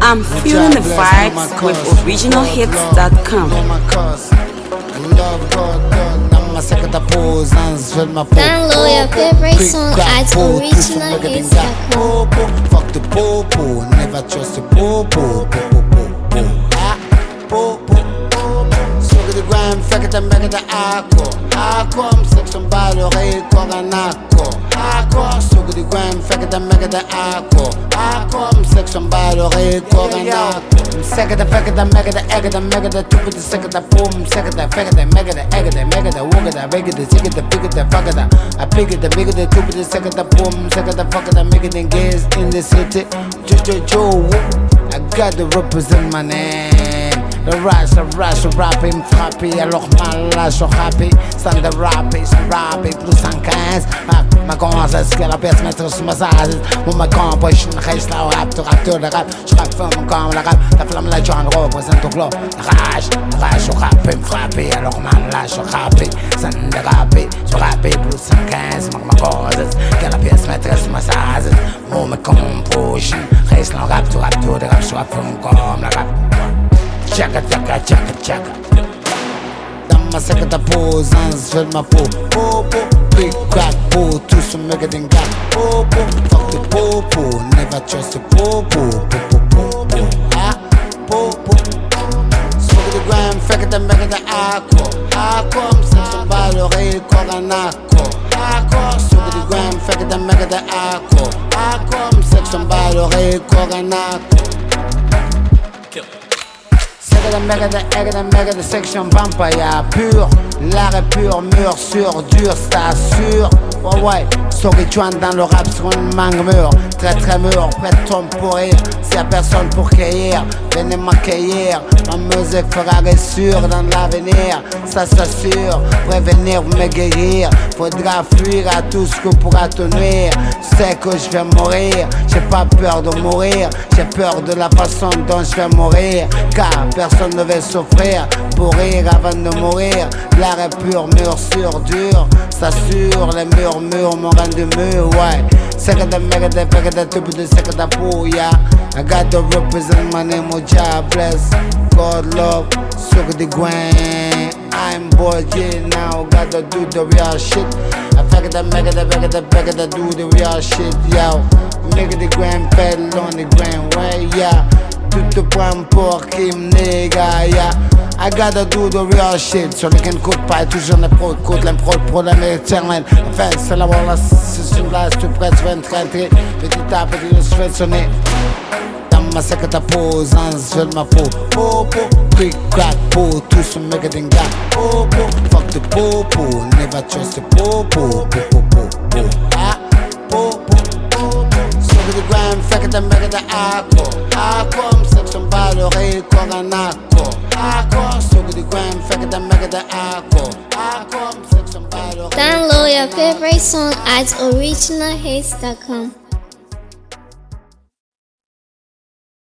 I'm feeling the vibes with originalhits.com. Download your favorite song at originalhits.com. Fuck the popo, never trust the popo. Soak the gram, fake it, make it the aqua. Aqua, I'm sex on by the ray, coganako. Aqua, soak the gram, fake it, make it the aqua. Aqua, I'm sex on by the ray, coganako. Second, fake it, make it the egg, the make it the two with the second, the boom, second, fake it, make it the egg, the make it the walk it, the big it, the sick it, the big it, the fuck it, I pick it, the big it, the two with the second, the boom, second, the fuck it, I make it in gays in the city. Joe, I got to represent my name. The rush, rapping, frappé, alors mal là, je rappé, sans de rapper, plus 115. Ma conscience, que la pièce mettre sur ma sage. Mon composition, reste là, rap, de rap, je rappe comme la rap, la flamme, la joie, représente au globe. Rage, rapping, frappé, alors mal là, je rappé, sans de rapper, je rappé, plus 115. Ma conscience, que la pièce mettre sur ma sage. Mon composition, reste là, rap, de rap, je rappe comme la rap. Tchaka. Dans ma sac de pose, je fais ma peau. Popo, big crack, po, tout ce mec est dingue. Popo, fuck the popo, never trust the popo. Popo, smoke the gram, fake it, make it the aqua. Aqua, I'm sex on by the ray, coganako. Aqua, smoke the gram, fake it, make it the aqua. Aqua, I'm sex on by the ray, coganako. Mega de section vampire pur, l'art est pur, mur sur dur, c'est assure. Ouais, Sorry-Chuan dans le rap sur une mangue mûre, très mûr, prêt de tombe pour rire. S'il y a personne pour cueillir, venez m'accueillir. Ma musique fera sûr dans l'avenir, ça s'assure. Prévenir ou me guérir, faudra fuir à tout ce que pourra te nuire. Je sais que je vais mourir, j'ai pas peur de mourir. J'ai peur de la façon dont je vais mourir, car personne ne veut souffrir pour rire avant de mourir. L'art est pur, mur sur dur, s'assure les murmures, mon rang de mur, ouais. Second the mega the back of the tube the second the pool, yeah. I got to represent my name, oh God bless, God love, suck the grind. I'm bored, yeah, now gotta do the real shit. I fuck the mega the back of the back of the do the real shit, yo. Nigga the grand pedal on the grand way, yeah. Tout te prends pour Kim, nigga, yeah. I gotta do the real shit. Sur les cannes coûte pas, toujours les pros écoutent. L'impro, le problème est éternel. Enfin, c'est la voilà, c'est sur là, c'est tout prêt, tu viens de rentrer. Petit à petit, je fais sonner. Dans ma sac à ta pose, je fais ma peau. Popo, quick crack, po, tout ce mec est dingue. Popo, fuck the popo, never trust the popo. Sur the gram, fake it, make it the aqua. Aqua, I'm sex on by the ray, coganako. Aqua, soak the gram, fake it, make it the aqua. Aqua, I'm sex on by the ray. Download your favorite song at originalhits.com.